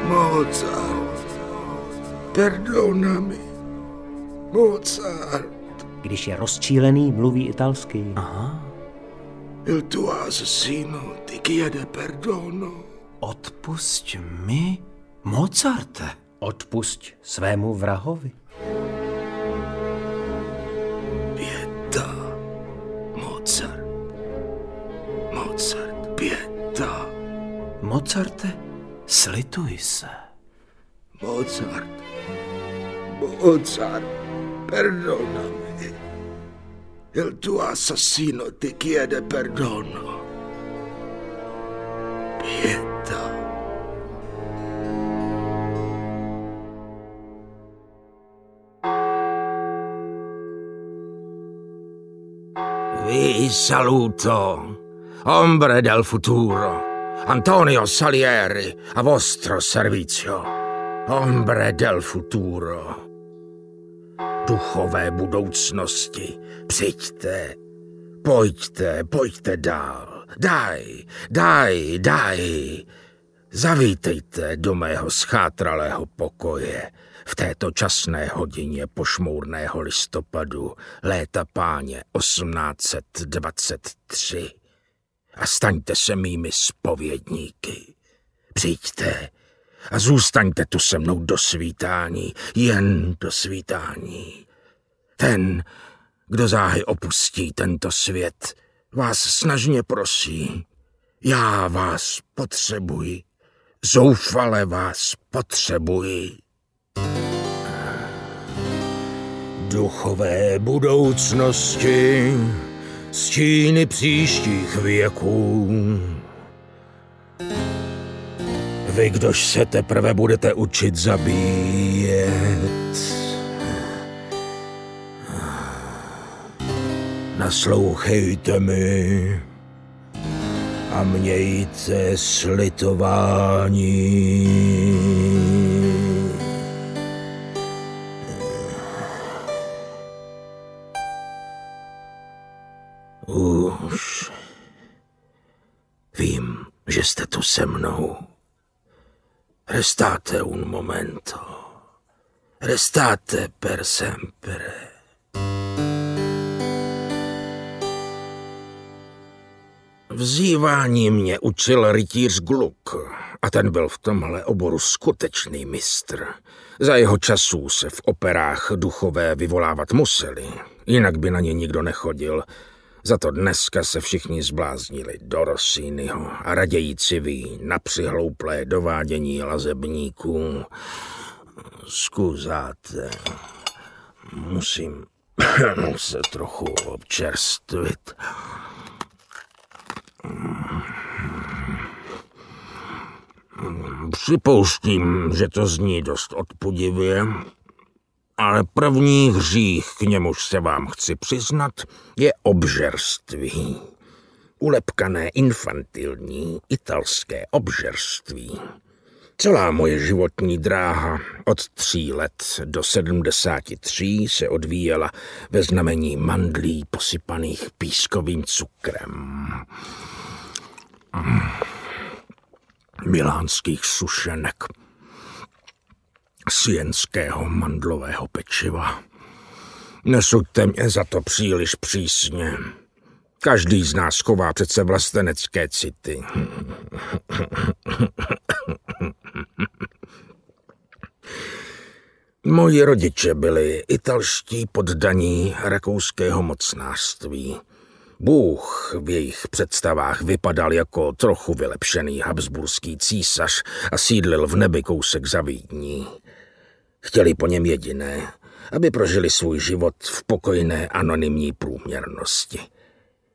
Mozart. Perdonami. Mozart. Když je rozčílený, mluví italsky. Aha. Il tuo assassino ti chiede perdono. Odpusť mi, Mozarte. Odpusť svému vrahovi. Pietà. Mozart. Mozart, pietà. Mozarte, slituj se. Mozart. Mozart, perdonami. Il tuo assassino ti chiede perdono. Pietà. Vi saluto, ombre del futuro, Antonio Salieri, a vostro servizio. Ombre del futuro. Duchové budoucnosti, přijďte, pojďte dál. Daj. Zavítejte do mého schátralého pokoje v této časné hodině pošmourného listopadu léta páně 1823 a staňte se mými zpovědníky. Přijďte a zůstaňte tu se mnou do svítání, jen do svítání. Ten, kdo záhy opustí tento svět, vás snažně prosí. Já vás potřebuji, zoufale vás potřebuji. Duchové budoucnosti, stíny příštích věků. Vy, kdož se teprve budete učit zabíjet, naslouchejte mi a mějte slitování. Už vím, že jste tu se mnou. Restate un momento. Restate per sempre. Vzývání mě učil rytíř Gluck a ten byl v tomhle oboru skutečný mistr. Za jeho časů se v operách duchové vyvolávat museli, jinak by na ně nikdo nechodil. Za to dneska se všichni zbláznili do Rossiniho a raději civí na přihlouplé dovádění lazebníků. Skuzáte, musím se trochu občerstvit. Připouštím, že to zní dost odpudivě, ale první hřích, k němuž se vám chci přiznat, je obžerství. Ulepkané infantilní italské obžerství. Celá moje životní dráha od 3 let do 73 se odvíjela ve znamení mandlí posypaných pískovým cukrem. Milánských sušenek, sienského mandlového pečiva. Nesuďte mě za to příliš přísně. Každý z nás chová přece vlastenecké city. Moji rodiče byli italští poddaní rakouského mocnářství. Bůh v jejich představách vypadal jako trochu vylepšený habsburský císař a sídlil v nebi kousek za Vídní. Chtěli po něm jediné, aby prožili svůj život v pokojné anonymní průměrnosti.